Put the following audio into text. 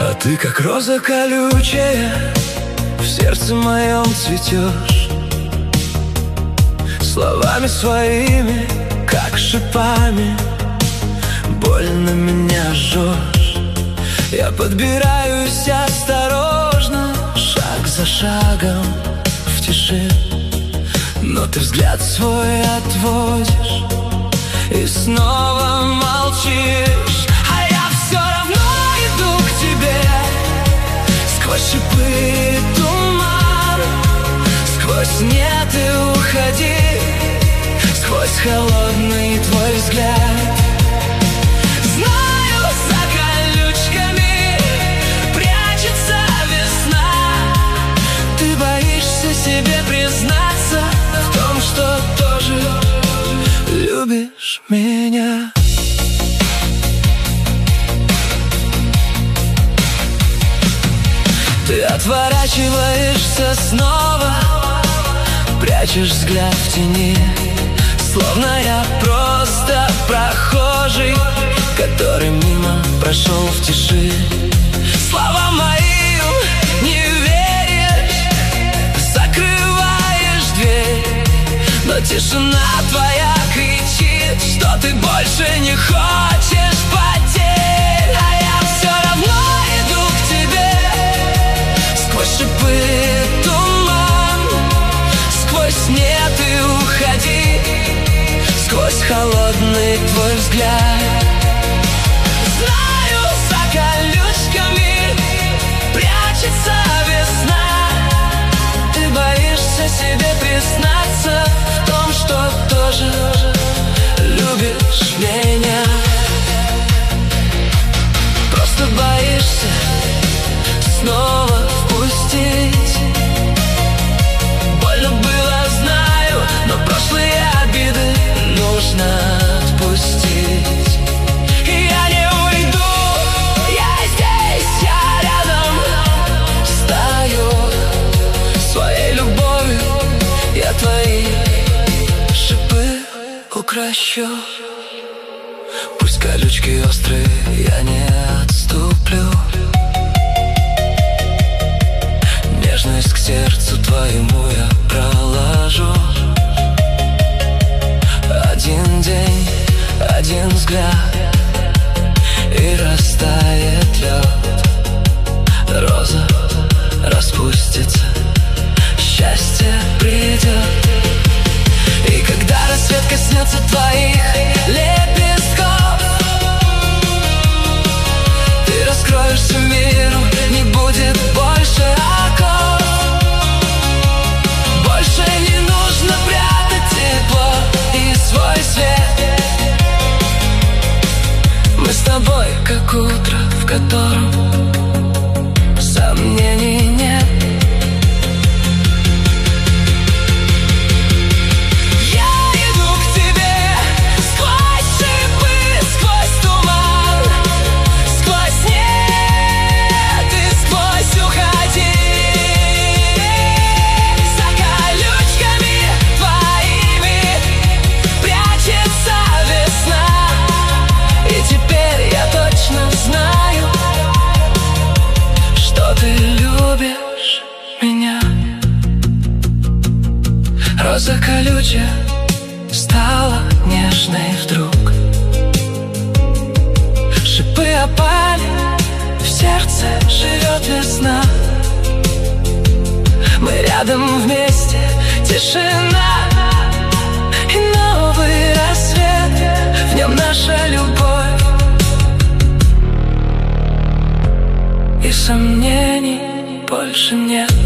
А ты, как роза колючая, в сердце моем цветешь. Словами своими, как шипами, больно меня жжешь. Я подбираюсь осторожно, шаг за шагом в тиши, но ты взгляд свой отводишь и снова молчишь. А я все равно иду к тебе, сквозь шипы и туман, сквозь нет и уходи, сквозь холодный твой взгляд. Знаю, за колючками прячется весна. Ты боишься себе признаться в том, что тоже любишь меня. Ты отворачиваешься снова, прячешь взгляд в тени, словно я просто прохожий, который мимо прошел в тиши. Словам моим не веришь, закрываешь дверь, но тишина твоя кричит, что ты больше не хочешь потерь. А я все равно иду к тебе, сквозь шипы и туман, сквозь нет и уходи, сквозь холодный твой взгляд. Знаю, за колючками прячется весна. Ты боишься себе признаться в том, что тоже любишь меня. Просто боишься снова впустить. Больно было, знаю, но прошлые обиды нужно отпустить. И я не уйду, я здесь, я рядом стою. Своей любовью я твои шипы укращу. Пусть колючки острые, я не отступлю. Нежность к сердцу твоему я проложу. Один день, один взгляд, и растает лед. Роза распустится, счастье придет. И когда рассвет коснется твоих лепестков, ты раскроешься миру, не будет больше оков. Больше не нужно прятать тепло и свой свет. Мы с тобой, как утро, в котором сомнений нет. Роза колючая стала нежной вдруг. Шипы опали, в сердце живет весна. Мы рядом вместе, тишина и новый рассвет, в нем наша любовь. И сомнений больше нет.